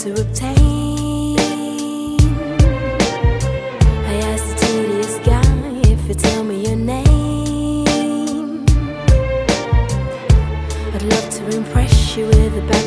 to obtain. I asked the tedious guy if you tell me your name. I'd love to impress you with a